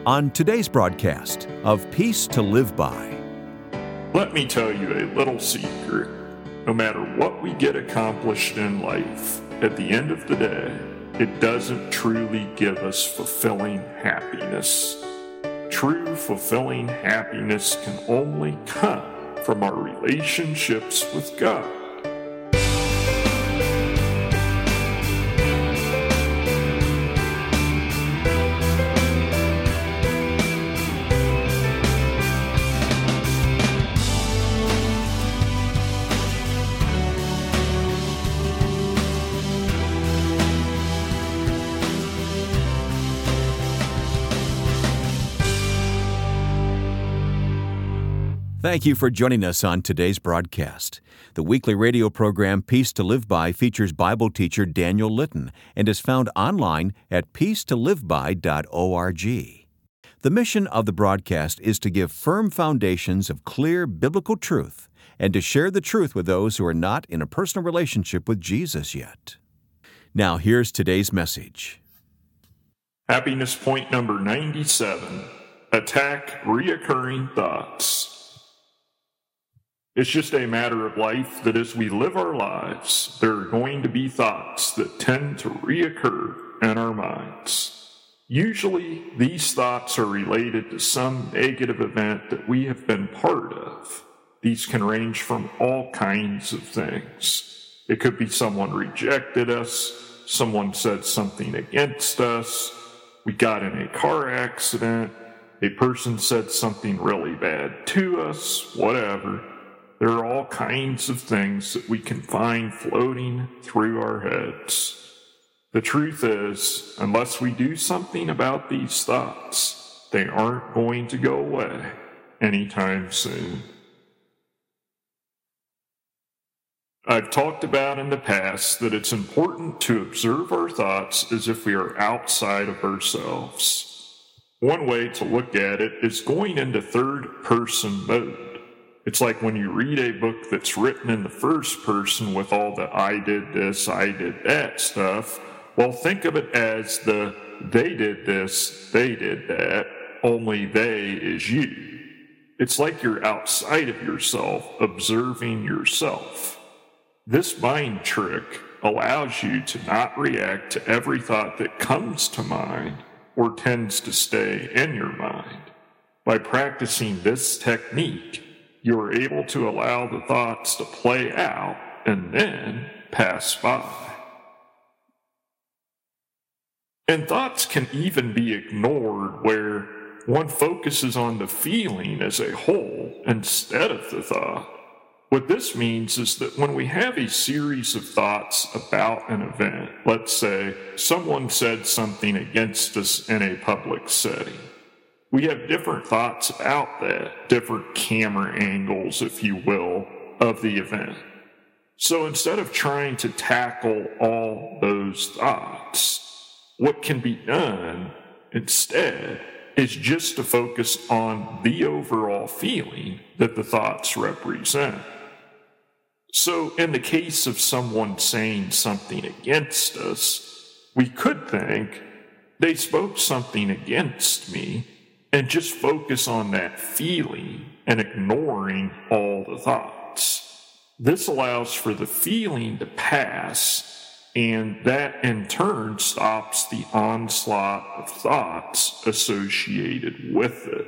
On today's broadcast of Peace to Live By. Let me tell you a little secret. No matter what we get accomplished in life, at the end of the day, it doesn't truly give us fulfilling happiness. True fulfilling happiness can only come from our relationships with God. Thank you for joining us on today's broadcast. The weekly radio program Peace to Live By features Bible teacher Daniel Litton and is found online at peacetoliveby.org. The mission of the broadcast is to give firm foundations of clear biblical truth and to share the truth with those who are not in a personal relationship with Jesus yet. Now here's today's message. Happiness point number 97. Attack reoccurring thoughts. It's just a matter of life that as we live our lives, there are going to be thoughts that tend to reoccur in our minds. Usually, these thoughts are related to some negative event that we have been part of. These can range from all kinds of things. It could be someone rejected us, someone said something against us, we got in a car accident, a person said something really bad to us, whatever. There are all kinds of things that we can find floating through our heads. The truth is, unless we do something about these thoughts, they aren't going to go away anytime soon. I've talked about in the past that it's important to observe our thoughts as if we are outside of ourselves. One way to look at it is going into third-person mode. It's like when you read a book that's written in the first person with all the I did this, I did that stuff. Well, think of it as the they did this, they did that, only they is you. It's like you're outside of yourself, observing yourself. This mind trick allows you to not react to every thought that comes to mind or tends to stay in your mind. By practicing this technique, you are able to allow the thoughts to play out and then pass by. And thoughts can even be ignored where one focuses on the feeling as a whole instead of the thought. What this means is that when we have a series of thoughts about an event, let's say someone said something against us in a public setting, we have different thoughts about that, different camera angles, if you will, of the event. So instead of trying to tackle all those thoughts, what can be done instead is just to focus on the overall feeling that the thoughts represent. So in the case of someone saying something against us, we could think, they spoke something against me, and just focus on that feeling and ignoring all the thoughts. This allows for the feeling to pass, and that in turn stops the onslaught of thoughts associated with it.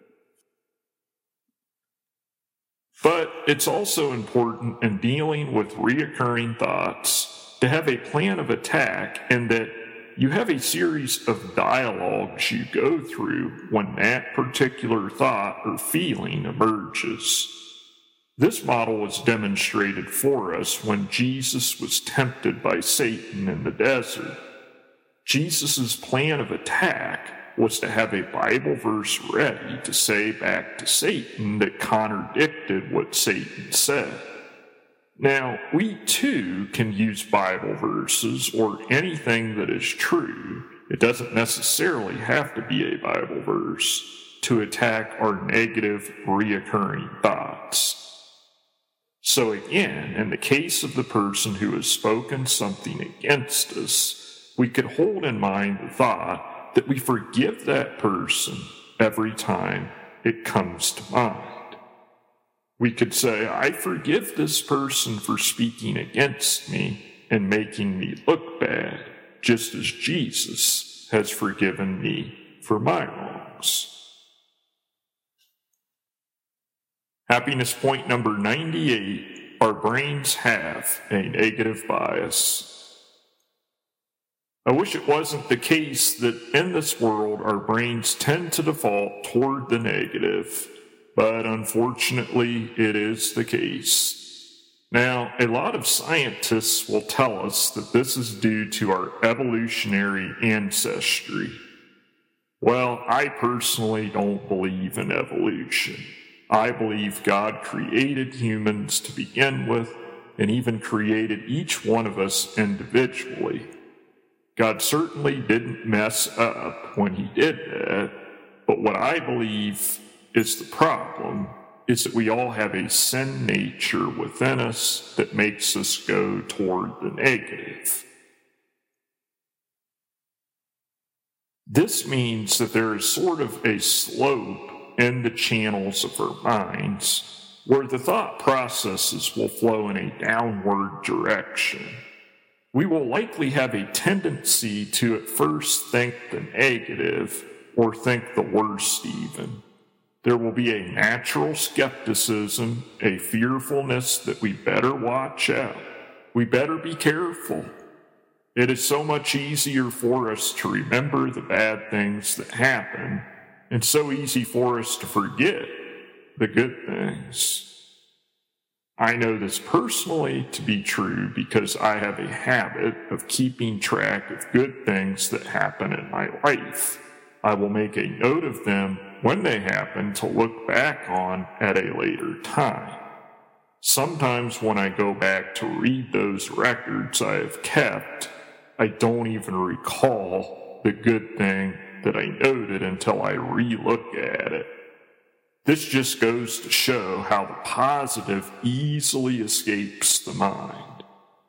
But it's also important in dealing with reoccurring thoughts to have a plan of attack, and that you have a series of dialogues you go through when that particular thought or feeling emerges. This model was demonstrated for us when Jesus was tempted by Satan in the desert. Jesus' plan of attack was to have a Bible verse ready to say back to Satan that contradicted what Satan said. Now, we too can use Bible verses or anything that is true. It doesn't necessarily have to be a Bible verse to attack our negative, reoccurring thoughts. So again, in the case of the person who has spoken something against us, we could hold in mind the thought that we forgive that person every time it comes to mind. We could say, I forgive this person for speaking against me and making me look bad, just as Jesus has forgiven me for my wrongs. Happiness point number 98, our brains have a negative bias. I wish it wasn't the case that in this world our brains tend to default toward the negative, but unfortunately it is the case. Now, a lot of scientists will tell us that this is due to our evolutionary ancestry. Well, I personally don't believe in evolution. I believe God created humans to begin with, and even created each one of us individually. God certainly didn't mess up when he did that, but what I believe is the problem is that we all have a sin nature within us that makes us go toward the negative. This means that there is sort of a slope in the channels of our minds where the thought processes will flow in a downward direction. We will likely have a tendency to at first think the negative or think the worst even. There will be a natural skepticism, a fearfulness that we better watch out. We better be careful. It is so much easier for us to remember the bad things that happen, and so easy for us to forget the good things. I know this personally to be true because I have a habit of keeping track of good things that happen in my life. I will make a note of them when they happen to look back on at a later time. Sometimes when I go back to read those records I have kept, I don't even recall the good thing that I noted until I re-look at it. This just goes to show how the positive easily escapes the mind.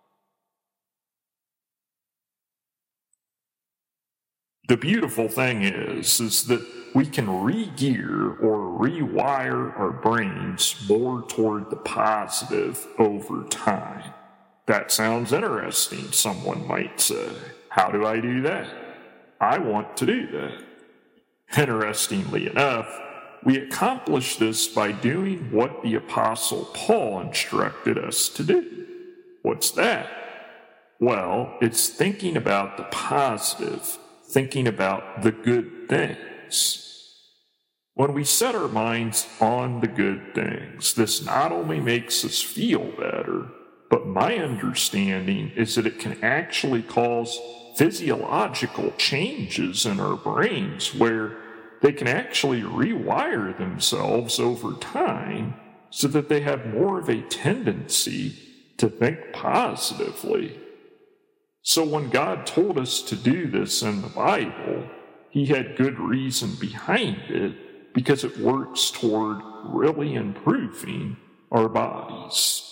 The beautiful thing is that we can re-gear or rewire our brains more toward the positive over time. That sounds interesting, someone might say. How do I do that? I want to do that. Interestingly enough, we accomplish this by doing what the Apostle Paul instructed us to do. What's that? Well, it's thinking about the positive, thinking about the good things. When we set our minds on the good things, this not only makes us feel better, but my understanding is that it can actually cause physiological changes in our brains where they can actually rewire themselves over time so that they have more of a tendency to think positively. So when God told us to do this in the Bible, he had good reason behind it because it works toward really improving our bodies.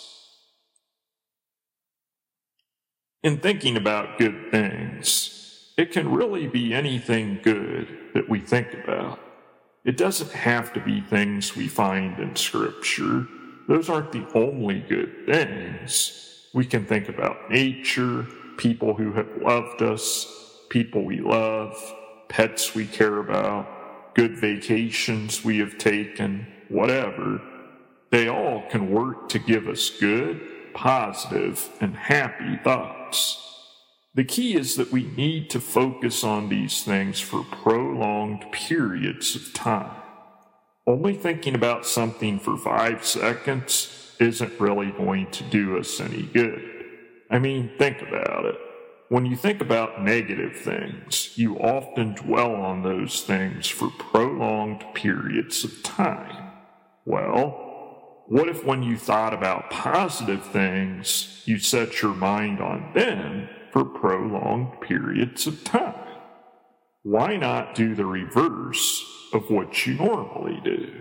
In thinking about good things, it can really be anything good that we think about. It doesn't have to be things we find in Scripture. Those aren't the only good things. We can think about nature, people who have loved us, people we love, pets we care about, good vacations we have taken, whatever. They all can work to give us good, positive, and happy thoughts. The key is that we need to focus on these things for prolonged periods of time. Only thinking about something for 5 seconds isn't really going to do us any good. I mean, think about it. When you think about negative things, you often dwell on those things for prolonged periods of time. Well, what if when you thought about positive things, you set your mind on them for prolonged periods of time? Why not do the reverse of what you normally do?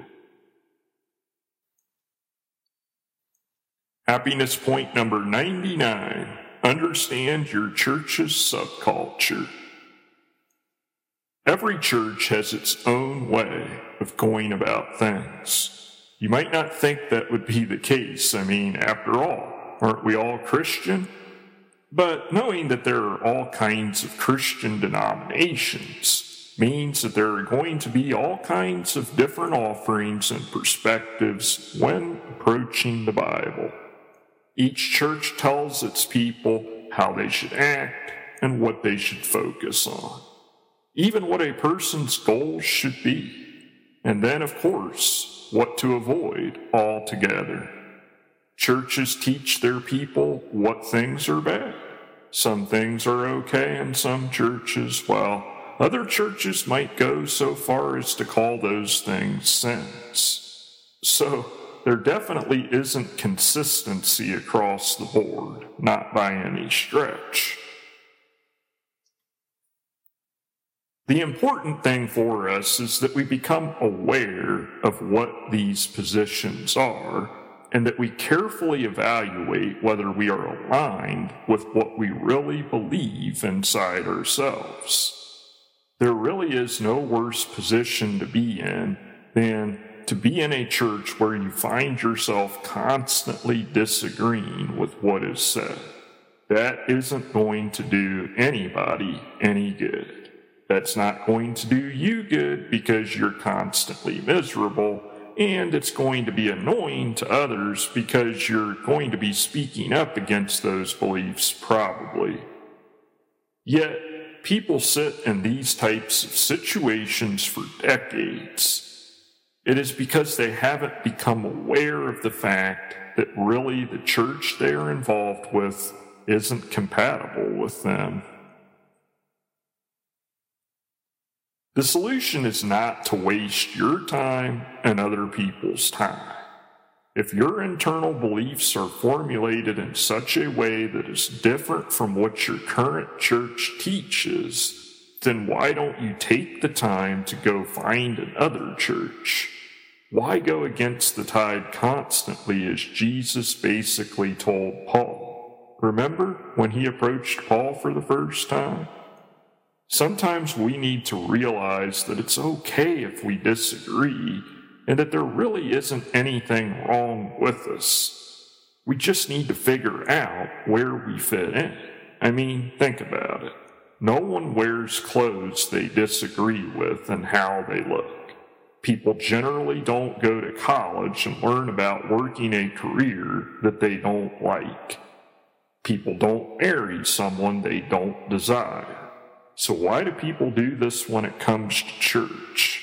Happiness point number 99. Understand your church's subculture. Every church has its own way of going about things. You might not think that would be the case. After all, aren't we all Christian? But knowing that there are all kinds of Christian denominations means that there are going to be all kinds of different offerings and perspectives when approaching the Bible. Each church tells its people how they should act and what they should focus on, even what a person's goals should be, and then, of course, what to avoid altogether. Churches teach their people what things are bad. Some things are okay in some churches, while other churches might go so far as to call those things sins. So there definitely isn't consistency across the board, not by any stretch. The important thing for us is that we become aware of what these positions are, and that we carefully evaluate whether we are aligned with what we really believe inside ourselves. There really is no worse position to be in than to be in a church where you find yourself constantly disagreeing with what is said. That isn't going to do anybody any good. That's not going to do you good because you're constantly miserable, and it's going to be annoying to others because you're going to be speaking up against those beliefs probably. Yet, people sit in these types of situations for decades. It is because they haven't become aware of the fact that really the church they are involved with isn't compatible with them. The solution is not to waste your time and other people's time. If your internal beliefs are formulated in such a way that is different from what your current church teaches, then why don't you take the time to go find another church? Why go against the tide constantly, as Jesus basically told Paul? Remember when he approached Paul for the first time? Sometimes we need to realize that it's okay if we disagree, and that there really isn't anything wrong with us. We just need to figure out where we fit in. Think about it. No one wears clothes they disagree with and how they look. People generally don't go to college and learn about working a career that they don't like. People don't marry someone they don't desire. So why do people do this when it comes to church?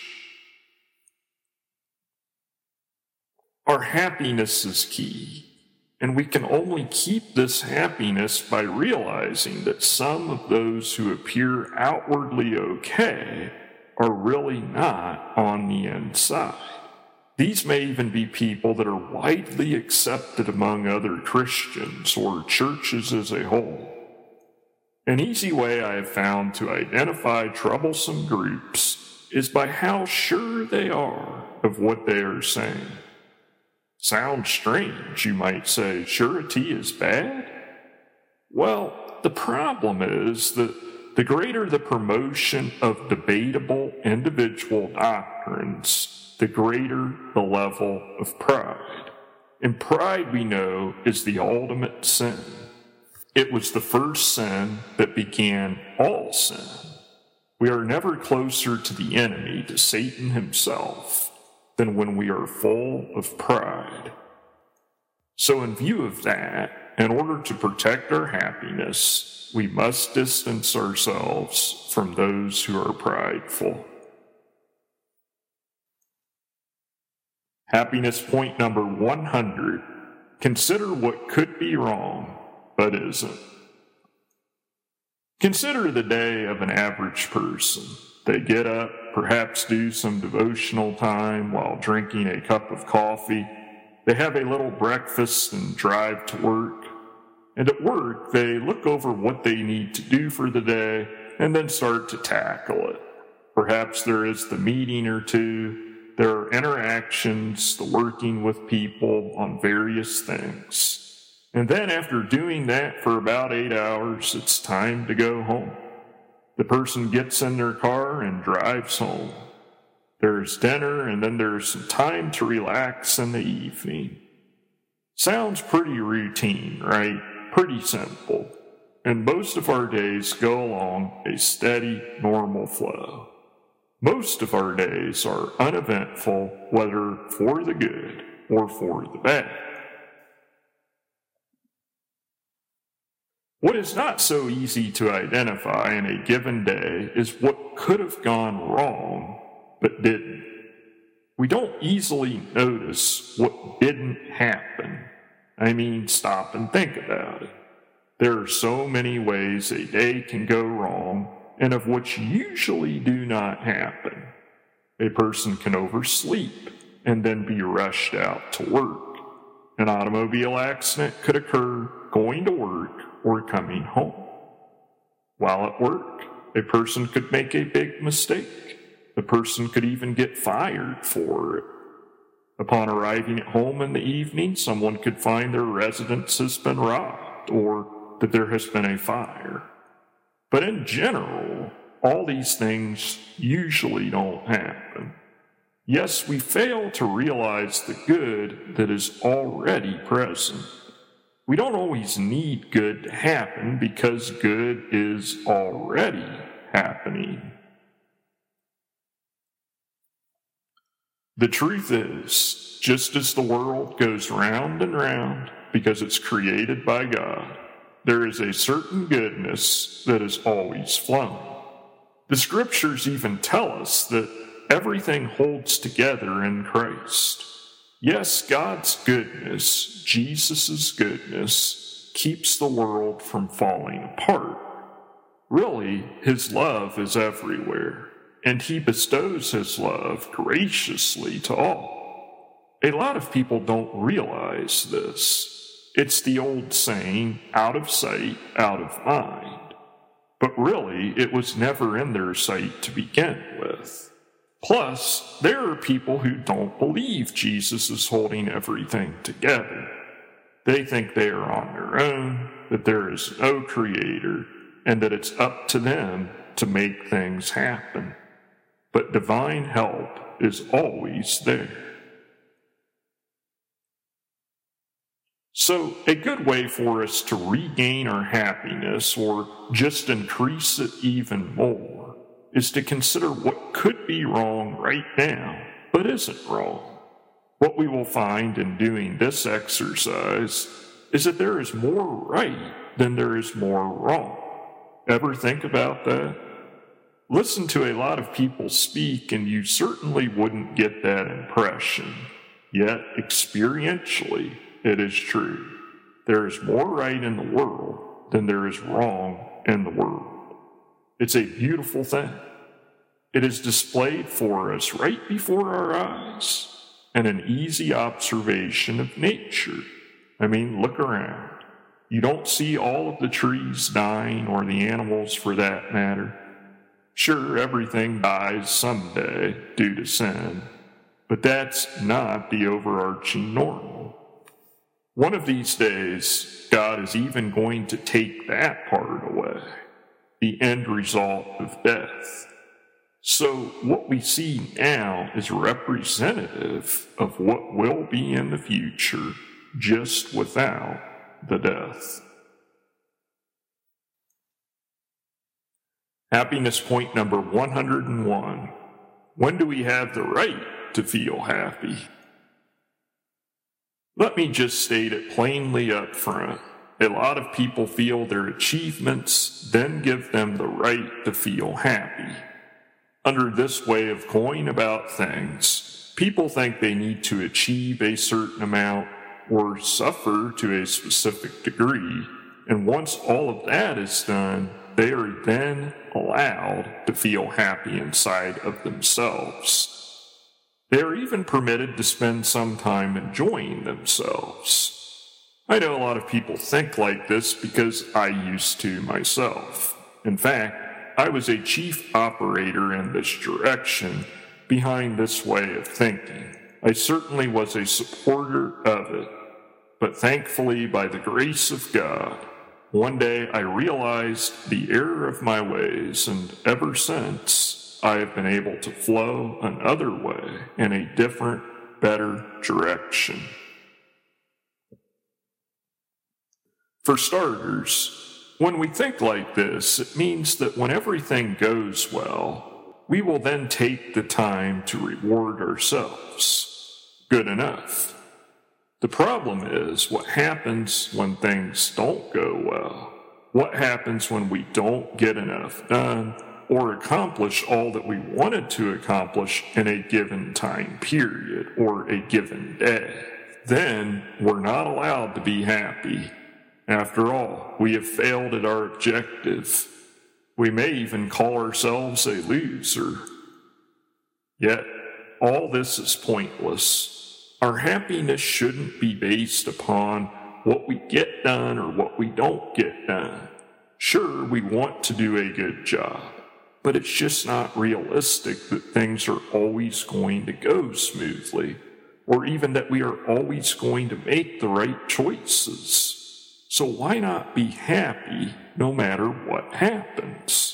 Our happiness is key, and we can only keep this happiness by realizing that some of those who appear outwardly okay are really not on the inside. These may even be people that are widely accepted among other Christians or churches as a whole. An easy way I have found to identify troublesome groups is by how sure they are of what they are saying. Sounds strange, you might say. Surety is bad? Well, the problem is that the greater the promotion of debatable individual doctrines, the greater the level of pride. And pride, we know, is the ultimate sin. It was the first sin that began all sin. We are never closer to the enemy, to Satan himself, than when we are full of pride. So in view of that, in order to protect our happiness, we must distance ourselves from those who are prideful. Happiness point number 100. Consider what could be wrong, but isn't. Consider the day of an average person. They get up, perhaps do some devotional time while drinking a cup of coffee. They have a little breakfast and drive to work. And at work, they look over what they need to do for the day and then start to tackle it. Perhaps there is the meeting or two. There are interactions, the working with people on various things. And then after doing that for about 8 hours, it's time to go home. The person gets in their car and drives home. There's dinner, and then there's some time to relax in the evening. Sounds pretty routine, right? Pretty simple. And most of our days go along a steady, normal flow. Most of our days are uneventful, whether for the good or for the bad. What is not so easy to identify in a given day is what could have gone wrong, but didn't. We don't easily notice what didn't happen. Stop and think about it. There are so many ways a day can go wrong, and of which usually do not happen. A person can oversleep and then be rushed out to work. An automobile accident could occur going to work or coming home. While at work, a person could make a big mistake. The person could even get fired for it. Upon arriving at home in the evening, someone could find their residence has been robbed or that there has been a fire. But in general, all these things usually don't happen. Yes, we fail to realize the good that is already present. We don't always need good to happen because good is already happening. The truth is, just as the world goes round and round because it's created by God, there is a certain goodness that is always flowing. The scriptures even tell us that everything holds together in Christ. Yes, God's goodness, Jesus' goodness, keeps the world from falling apart. Really, his love is everywhere, and he bestows his love graciously to all. A lot of people don't realize this. It's the old saying, out of sight, out of mind. But really, it was never in their sight to begin with. Plus, there are people who don't believe Jesus is holding everything together. They think they are on their own, that there is no creator, and that it's up to them to make things happen. But divine help is always there. So, a good way for us to regain our happiness, or just increase it even more, is to consider what could be wrong right now, but isn't wrong. What we will find in doing this exercise is that there is more right than there is more wrong. Ever think about that? Listen to a lot of people speak, and you certainly wouldn't get that impression. Yet, experientially, it is true. There is more right in the world than there is wrong in the world. It's a beautiful thing. It is displayed for us right before our eyes, and an easy observation of nature. Look around. You don't see all of the trees dying, or the animals for that matter. Sure, everything dies someday due to sin, but that's not the overarching normal. One of these days, God is even going to take that part away, the end result of death. So what we see now is representative of what will be in the future, just without the death. Happiness point number 101. When do we have the right to feel happy? Let me just state it plainly up front. A lot of people feel their achievements then give them the right to feel happy. Under this way of going about things, people think they need to achieve a certain amount or suffer to a specific degree, and once all of that is done, they are then allowed to feel happy inside of themselves. They are even permitted to spend some time enjoying themselves. I know a lot of people think like this because I used to myself. In fact, I was a chief operator in this direction behind this way of thinking. I certainly was a supporter of it, but thankfully, by the grace of God, One day I realized the error of my ways, and ever since I have been able to flow another way in a different, better direction. For starters, when we think like this, it means that when everything goes well, we will then take the time to reward ourselves. Good enough. The problem is what happens when things don't go well. What happens when we don't get enough done or accomplish all that we wanted to accomplish in a given time period or a given day? Then we're not allowed to be happy. After all, we have failed at our objective. We may even call ourselves a loser. Yet, all this is pointless. Our happiness shouldn't be based upon what we get done or what we don't get done. Sure, we want to do a good job, but it's just not realistic that things are always going to go smoothly, or even that we are always going to make the right choices. So why not be happy no matter what happens?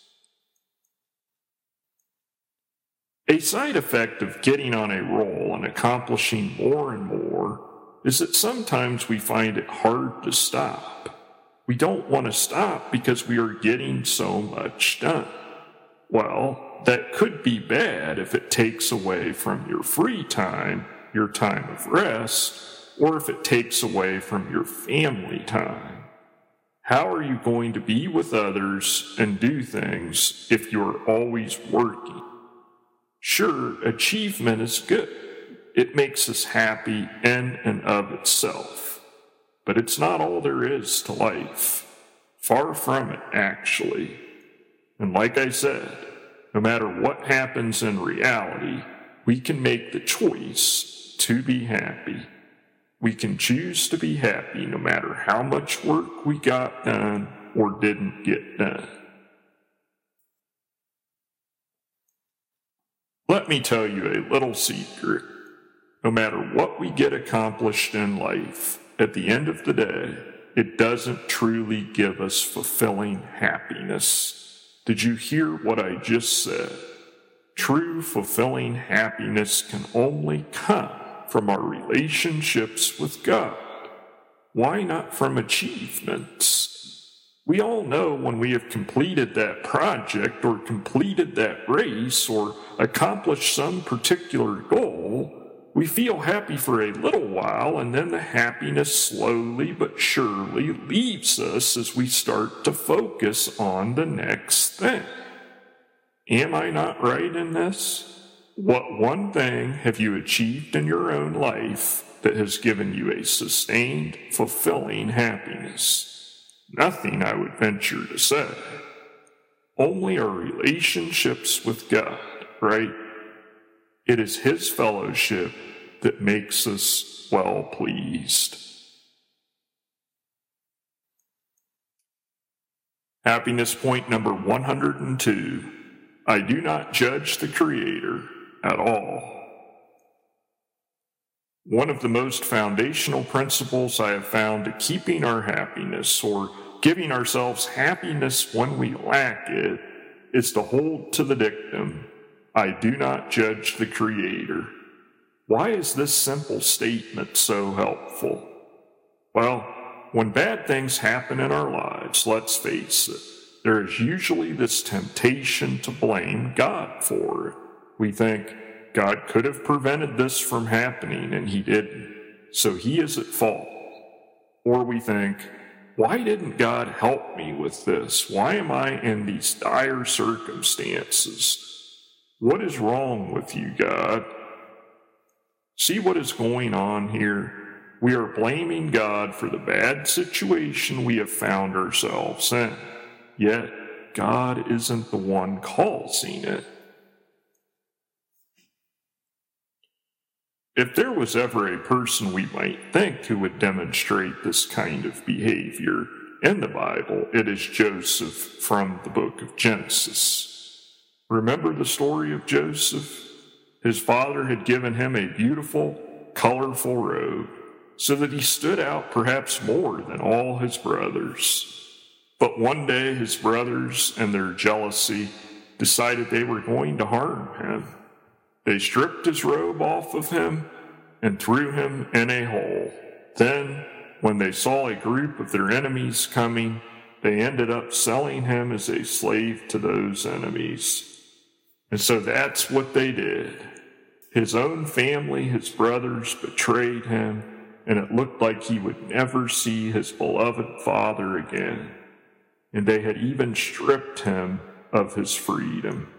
A side effect of getting on a roll and accomplishing more and more is that sometimes we find it hard to stop. We don't want to stop because we are getting so much done. Well, that could be bad if it takes away from your free time, your time of rest, or if it takes away from your family time. How are you going to be with others and do things if you're always working? Sure, achievement is good. It makes us happy in and of itself. But it's not all there is to life. Far from it, actually. And like I said, no matter what happens in reality, we can make the choice to be happy. We can choose to be happy no matter how much work we got done or didn't get done. Let me tell you a little secret. No matter what we get accomplished in life, at the end of the day, it doesn't truly give us fulfilling happiness. Did you hear what I just said? True fulfilling happiness can only come from our relationships with God. Why not from achievements? We all know when we have completed that project or completed that race or accomplished some particular goal, we feel happy for a little while, and then the happiness slowly but surely leaves us as we start to focus on the next thing. Am I not right in this? What one thing have you achieved in your own life that has given you a sustained, fulfilling happiness? Nothing, I would venture to say. Only our relationships with God, right? It is His fellowship that makes us well pleased. Happiness point number 102. I do not judge the Creator at all. One of the most foundational principles I have found to keeping our happiness or giving ourselves happiness when we lack it is to hold to the dictum, I do not judge the Creator. Why is this simple statement so helpful? Well, when bad things happen in our lives, let's face it, there is usually this temptation to blame God for it. We think, God could have prevented this from happening and He didn't, so He is at fault. Or we think, why didn't God help me with this? Why am I in these dire circumstances? What is wrong with you, God? See what is going on here? We are blaming God for the bad situation we have found ourselves in, yet God isn't the one causing it. If there was ever a person we might think who would demonstrate this kind of behavior in the Bible, it is Joseph from the book of Genesis. Remember the story of Joseph? His father had given him a beautiful, colorful robe, so that he stood out perhaps more than all his brothers. But one day his brothers, in their jealousy, decided they were going to harm him. They stripped his robe off of him and threw him in a hole. Then, when they saw a group of their enemies coming, they ended up selling him as a slave to those enemies. And so that's what they did. His own family, his brothers, betrayed him, and it looked like he would never see his beloved father again. And they had even stripped him of his freedom.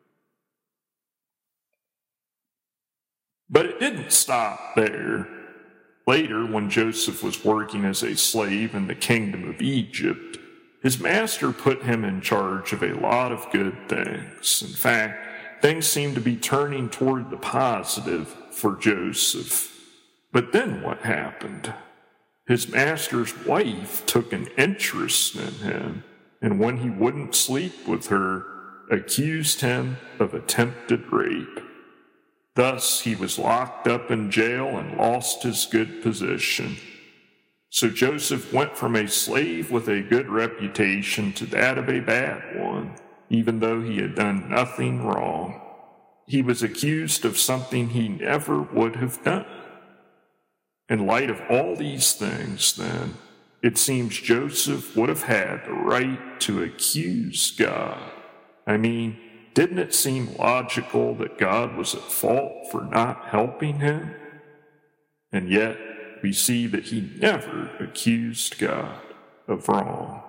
But it didn't stop there. Later, when Joseph was working as a slave in the kingdom of Egypt, his master put him in charge of a lot of good things. In fact, things seemed to be turning toward the positive for Joseph. But then what happened? His master's wife took an interest in him, and when he wouldn't sleep with her, accused him of attempted rape. Thus, he was locked up in jail and lost his good position. So Joseph went from a slave with a good reputation to that of a bad one, even though he had done nothing wrong. He was accused of something he never would have done. In light of all these things, then, it seems Joseph would have had the right to accuse God. I mean, didn't it seem logical that God was at fault for not helping him? And yet, we see that he never accused God of wrong.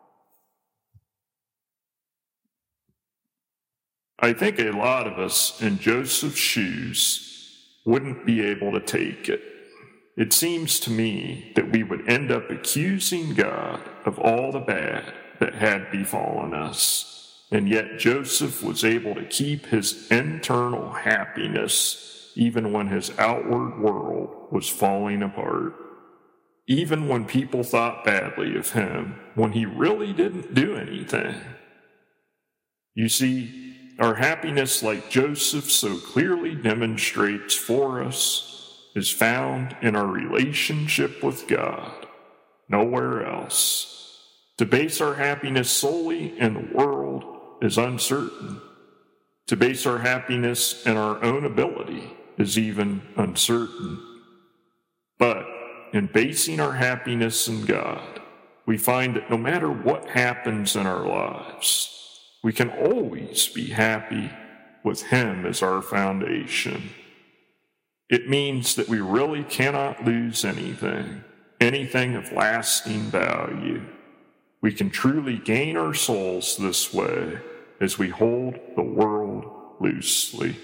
I think a lot of us in Joseph's shoes wouldn't be able to take it. It seems to me that we would end up accusing God of all the bad that had befallen us. And yet Joseph was able to keep his internal happiness even when his outward world was falling apart. Even when people thought badly of him, when he really didn't do anything. You see, our happiness, like Joseph so clearly demonstrates for us, is found in our relationship with God, nowhere else. To base our happiness solely in the world is uncertain. To base our happiness in our own ability is even uncertain. But in basing our happiness in God, we find that no matter what happens in our lives, we can always be happy with Him as our foundation. It means that we really cannot lose anything of lasting value. We can truly gain our souls this way as we hold the world loosely.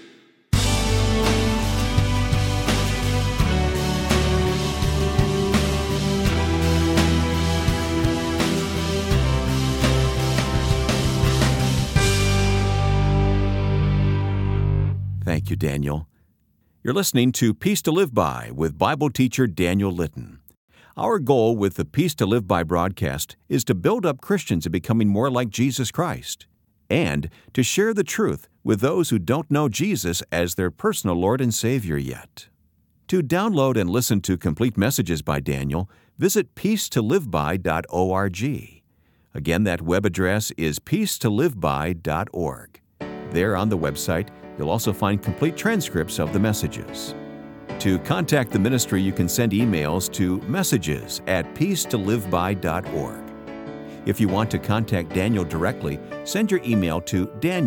Thank you, Daniel. You're listening to Peace to Live By with Bible teacher Daniel Litton. Our goal with the Peace to Live By broadcast is to build up Christians in becoming more like Jesus Christ and to share the truth with those who don't know Jesus as their personal Lord and Savior yet. To download and listen to complete messages by Daniel, visit peacetoliveby.org. Again, that web address is peacetoliveby.org. There on the website, you'll also find complete transcripts of the messages. To contact the ministry, you can send emails to messages@peacetoliveby.org. If you want to contact Daniel directly, send your email to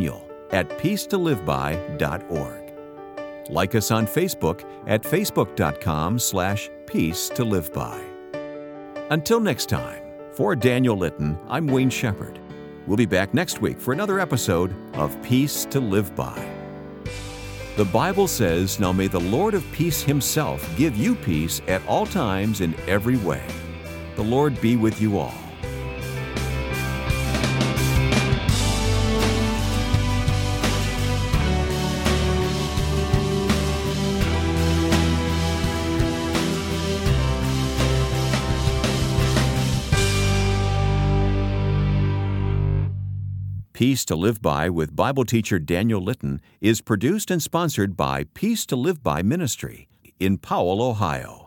daniel@peacetoliveby.org. Like us on Facebook at facebook.com/peacetoliveby. Until next time, for Daniel Litton, I'm Wayne Shepherd. We'll be back next week for another episode of Peace to Live By. The Bible says, "Now may the Lord of peace Himself give you peace at all times in every way." The Lord be with you all. Peace to Live By with Bible teacher Daniel Litton is produced and sponsored by Peace to Live By Ministry in Powell, Ohio.